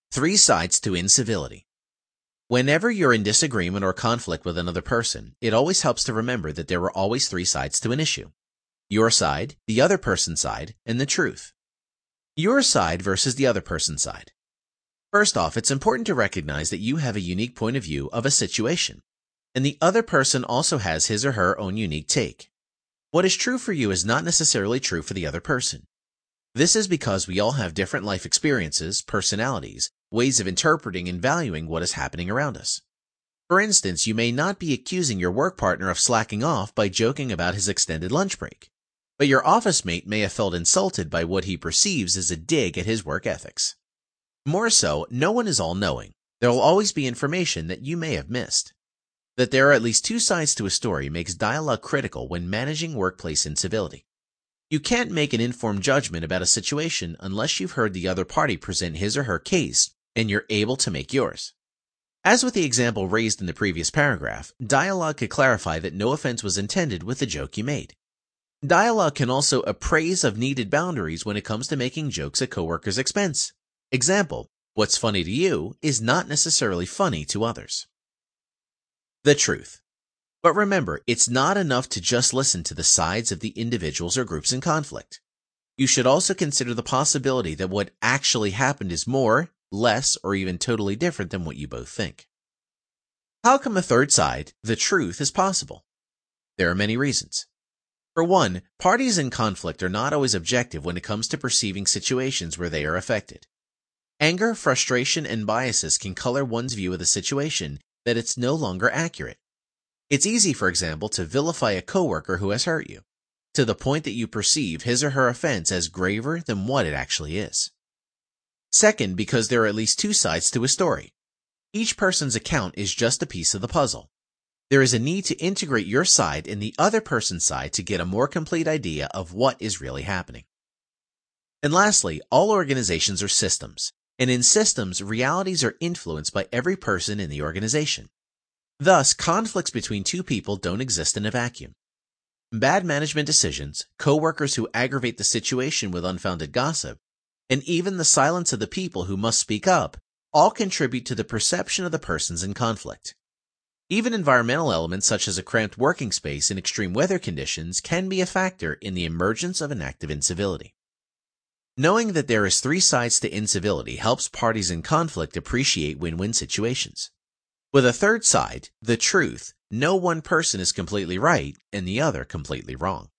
Three sides to incivility. Whenever you're in disagreement or conflict with another person, it always helps to remember that there are always three sides to an issue. Your side, the other person's side, and the truth. Your side versus the other person's side. First off, it's important to recognize that you have a unique point of view of a situation, and the other person also has his or her own unique take. What is true for you is not necessarily true for the other person. This is because we all have different life experiences, personalities, ways of interpreting and valuing what is happening around us. For instance, you may not be accusing your work partner of slacking off by joking about his extended lunch break, but your office mate may have felt insulted by what he perceives as a dig at his work ethics. More so, no one is all-knowing. There will always be information that you may have missed. That there are at least two sides to a story makes dialogue critical when managing workplace incivility. You can't make an informed judgment about a situation unless you've heard the other party present his or her case and you're able to make yours. As with the example raised in the previous paragraph, dialogue could clarify that no offense was intended with the joke you made. Dialogue can also appraise of needed boundaries when it comes to making jokes at coworkers' expense. Example, what's funny to you is not necessarily funny to others. The truth. But remember, it's not enough to just listen to the sides of the individuals or groups in conflict. You should also consider the possibility that what actually happened is more, less, or even totally different than what you both think. How come a third side, the truth, is possible? There are many reasons. For one, parties in conflict are not always objective when it comes to perceiving situations where they are affected. Anger, frustration, and biases can color one's view of the situation that it's no longer accurate. It's easy, for example, to vilify a coworker who has hurt you, to the point that you perceive his or her offense as graver than what it actually is. Second, because there are at least two sides to a story. Each person's account is just a piece of the puzzle. There is a need to integrate your side and the other person's side to get a more complete idea of what is really happening. And lastly, all organizations are systems, and in systems, realities are influenced by every person in the organization. Thus, conflicts between two people don't exist in a vacuum. Bad management decisions, coworkers who aggravate the situation with unfounded gossip, and even the silence of the people who must speak up all contribute to the perception of the persons in conflict. Even environmental elements such as a cramped working space in extreme weather conditions can be a factor in the emergence of an act of incivility. Knowing that there is three sides to incivility helps parties in conflict appreciate win-win situations. With a third side, the truth, no one person is completely right and the other completely wrong.